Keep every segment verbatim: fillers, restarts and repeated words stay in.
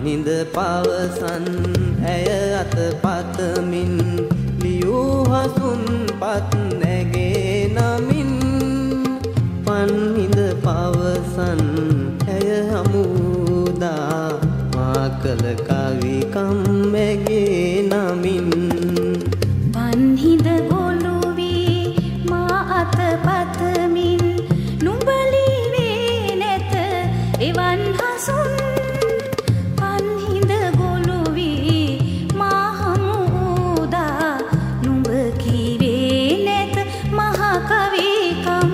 පන්හිඳ පවසන් ඇය අත පතමින් ලියූ හසුන් පත් නැගේ නමින් පන්හිඳ පවසන් ඇය හමුදා මා කළ කවිකම් මැගේ නමින් පන්හිඳ ගොළු වී මා අත පතමින් නුඹ ලීවේ නැත එවන් හසුන් පන්හිඳ ගොළු වී මා හමුදා නුඹ කීවේ නැත මහා කවිකම්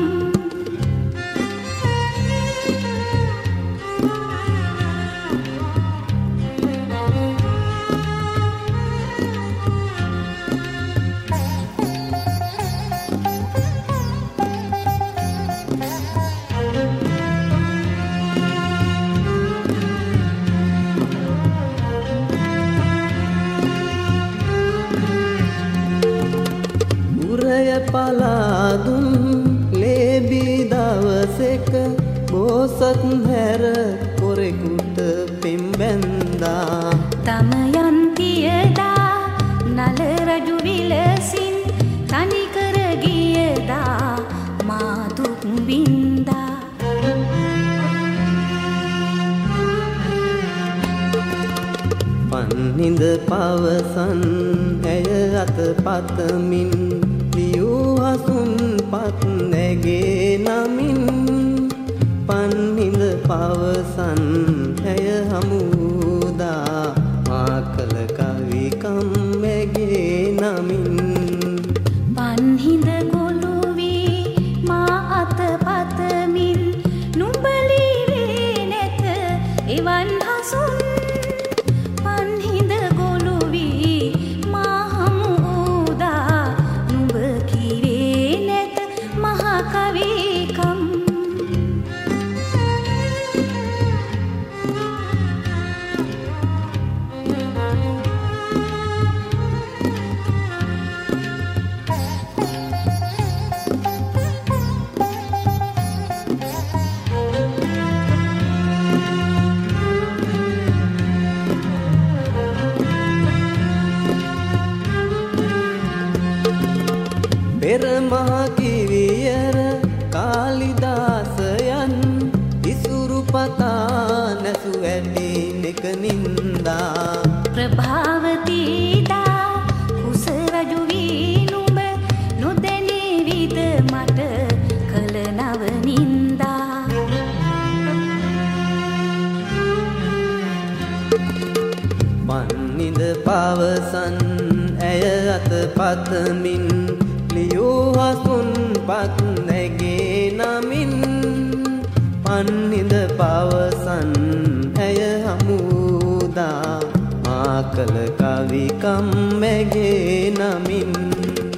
පලාදුන් ලේබී දවසෙක බෝසත් හැර කොරෙකුට පෙම්බැන්දා තමයන්තියදා නල රජු විලසින් තනිකර ගියදා මා දුක් වින්දා පන්හිඳ පවසන් ඇය අත පතමින් ලියූ හසුන් පත් නැගේ නමින් පන්හිඳ පවසන් ඇය හමුදා මා කළ කවිකම් මැගේ නමින් පන්හිඳ ගොළු වී මා අත පතමින් නුඹ ලීවේ නැත එවන් හසුන් පන්හිඳ ගොළු වී මා හමුදා නුඹ කීවේ නැත මහා කවිකම් පෙර මහ කිවියර කාලිදාසයන් ඉසුරු පතා නැසු ඇති නෙක නින්දා ප්‍රභාවතීදා කුස රජු වී නුඹ නොදැනී විද මට කළ නව නින්දා පන්හිඳ පවසන් ඇය අත පතමින් ලියූ හසුන් පත් නැගේ නමින් පන්හිඳ පවසන් ඇය හමුදා මා කළ කවිකම් මැගේ නමින්